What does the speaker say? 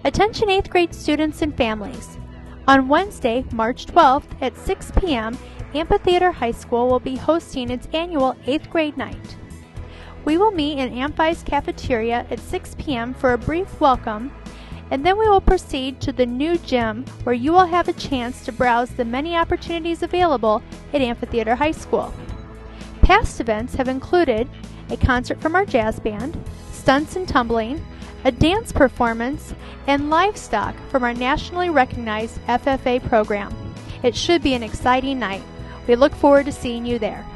Attention 8th grade students and families. On Wednesday, March 12th at 6 p.m., Amphitheater High School will be hosting its annual 8th grade night. We will meet in Amphi's cafeteria at 6 p.m. for a brief welcome, and then we will proceed to the new gym where you will have a chance to browse the many opportunities available at Amphitheater High School. Past events have included a concert from our jazz band, stunts and tumbling, a dance performance, and livestock from our nationally recognized FFA program. It should be an exciting night. We look forward to seeing you there.